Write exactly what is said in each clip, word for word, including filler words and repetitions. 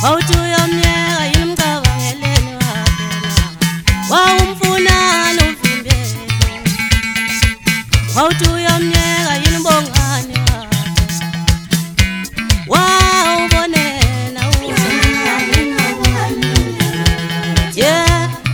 Wawuthi uyomyeka yini umcabangeleni wakhe na wawumfuna nomvimbelo wawuthi uyomyeka yini umbongane wakhe wawubonela yeah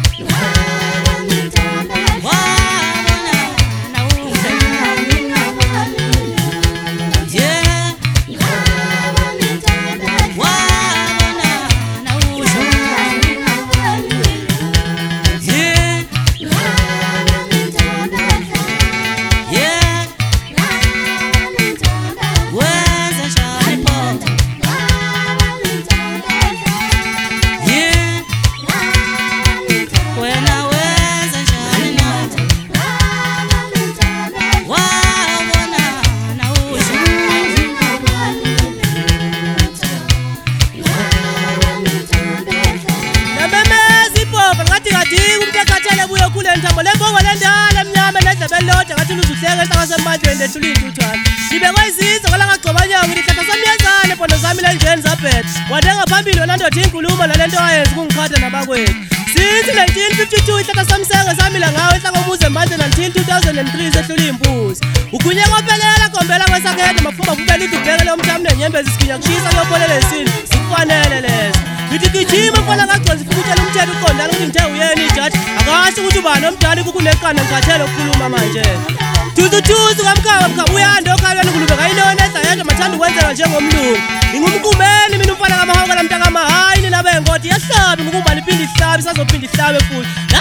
Semandleni ethula intuthwane ngibekwe izizwe kwalangagcobanyanga ngithatha samiyazane phondo zami lenjeni zabhetha wadenga phambili wena ndoda inkulumo nalento wayenza kungikhatha nabakwethu since nineteen fifty-two ithatha samsenge samila ngawo ehlakomuze emandleni until two thousand three sehlula imbuzi ugunye kwaphelela gombela kwesakhede mafumba kubela idubheke lomthamu nenyembezi siginya kushisa kuyopholela esini sikufanele lezo ngithi gijima mfana kagconzi futhi utshela umthetho uqondana ukuthi ngithe uyena ijaji akasho ukuthi ubani omdala kukuneqanda ngikhathele ukukhuluma manje Tuzu kamkaba mkaba uyanda okhalweni kulube kayinoneza yedwa mathanda ukwenzeka njengomlungu ngingumkumeni mina umfana kamahawuka lamntaka mahayi nina bengoti yahlabi ngokuba liphinda ihlabi sazophinda ihlabe futhi